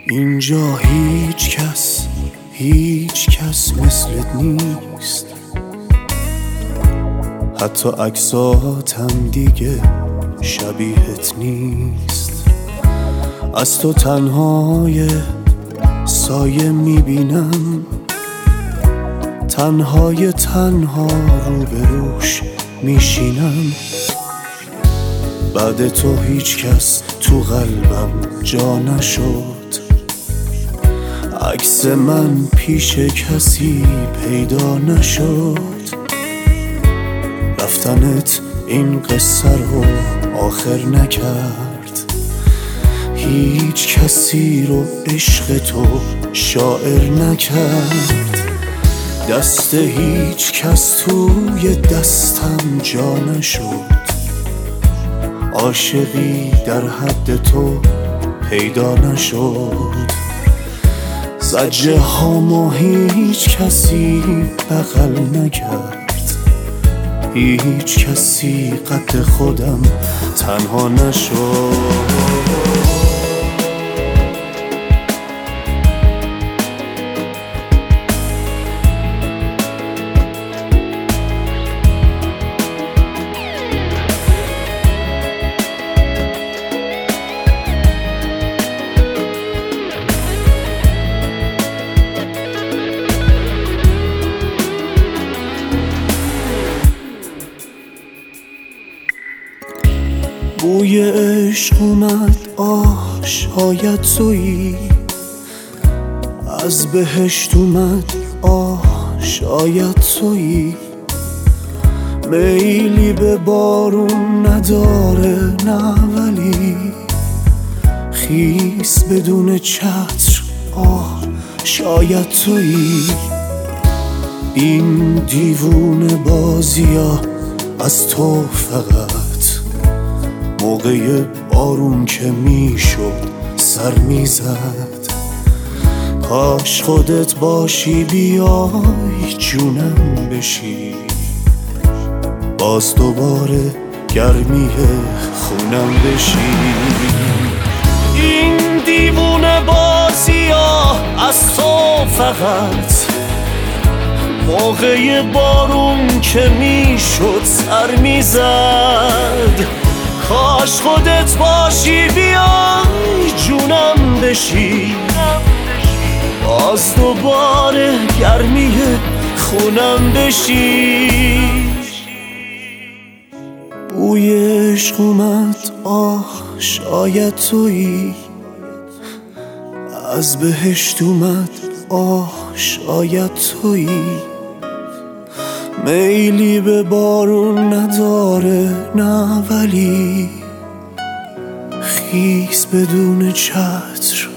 اینجا هیچ کس مثلت نیست، حتی عکساتم دیگه شبیهت نیست. از تو تنهای سایه میبینم، تنها روبروش میشینم. بعد تو هیچ کس تو قلبم جا نشد، عکس من پیش کسی پیدا نشد. رفتنت این قصه رو آخر نکرد، هیچ کسی رو عشق تو شاعر نکرد. دست هیچ کس توی دستم جا نشد، عاشقی در حد تو پیدا نشد. زجه هامو هیچ کسی بغل نکرد، هیچ کسی قد خودم تنها نشد. بوی عشق اومد، آه شاید تویی. از بهشت اومد، آه شاید تویی. میلی به بارون نداره نه، ولی خیس بدون چتر، آه شاید تویی. این دیوونه بازیا از تو فقط موقع بارون که میشد سر میزد. کاش خودت باشی بیای جونم بشی، باز دوباره گرمی خونم بشی. این دیوونه بازیا از تو فقط موقع بارون که میشد سر میزد. کاش خودت باشی بیای جونم بشی، باز دوباره گرمی خونم بشی. بوی عشق اومد، آه شاید تویی. از بهشت اومد، آه شاید تویی. میلی به بارون نداره نه، ولی خیس بدون چتر،